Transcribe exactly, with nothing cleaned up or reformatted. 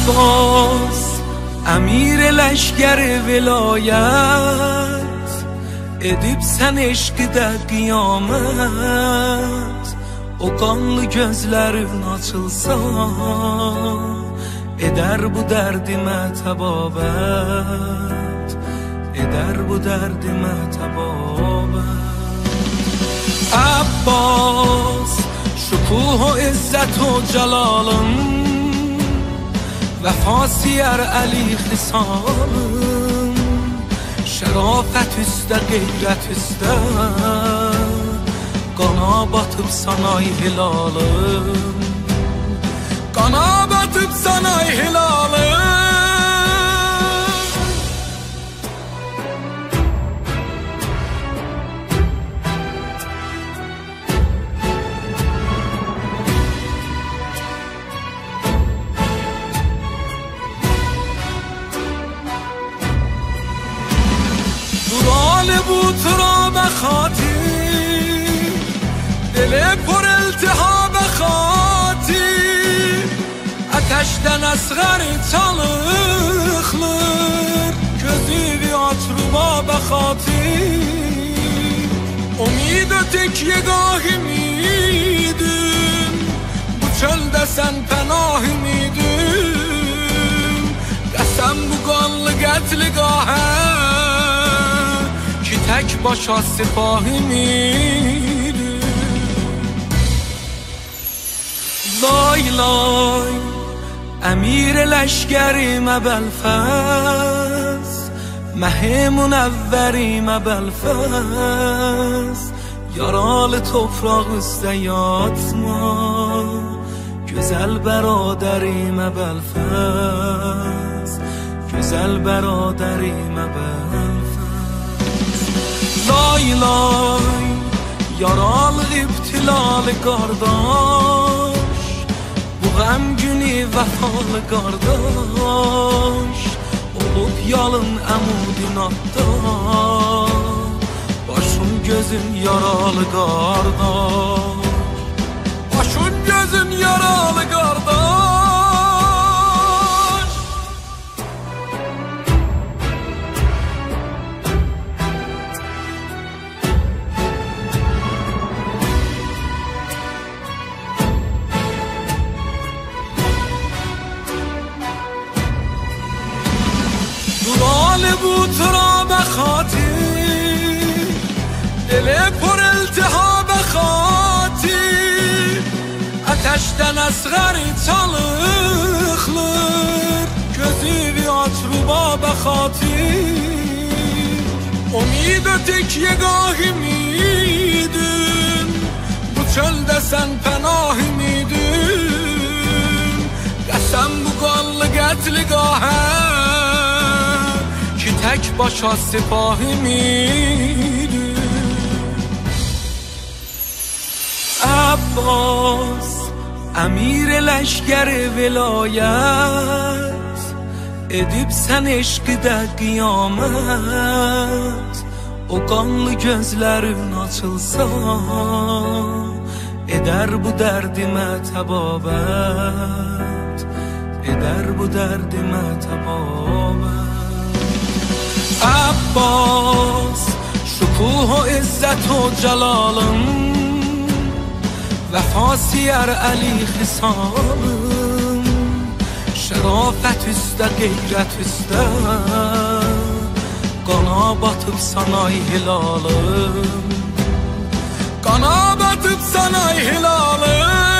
عباس امیر لشکر viloyat edib sən eşqidə qiyamət. O qanlı gözlərin açılsa edər bu dərdimə təbabət, edər bu dərdimə təbabət. Abbas şükuh و عزت و جلالın vəfasiyər əli xisalın, şərafət üstə qeyrət üstə qana batıb sanay hilalım, qana batıb sanay hilalım. دوران بود را بخاطی دل پر التهاب خاطی ateşten asgar çalıqlır gözü bir atruba بخاطی امید tek yegahimidin bu çölde sen penahimidin qasam bu qanlı qətligahə ki tek başa sipahimidin. Lay lay امیر لشکریم ابوالفضل مه منوریم ابوالفضل yaralı toprak üstə yatma güzel برادریم ابوالفضل güzel برادریم ابوالفضل. Lay lay yaralı ibtilalı qardaş bu qəmgünü vəfalı qardaş olub yalın əmudin atda başın gözün yaralı qardaş, başın gözün yaralı qardaş. دوران بود را بخاطی دل پر التهاب خاطی ateşten asgar çalıqlır gözü bir atruba بخاطی امید tek yegahimidin bu çölde sen penahimidin qasam bu qanlı qətligahə ki tek başa sipahimidin. Abbas امیر لشکر viloyat edib sən eşqidə qiyamət. O qanlı gözlərin açılsa edər bu dərdimə təbabət, edər bu dərdimə təbabət. Abbas şükuh و عزت و جلالın vəfasiyər əli xisalın, şərafət üstə qeyrət üstə qana batıb sanay hilalım, qana batıb sanay hilalım.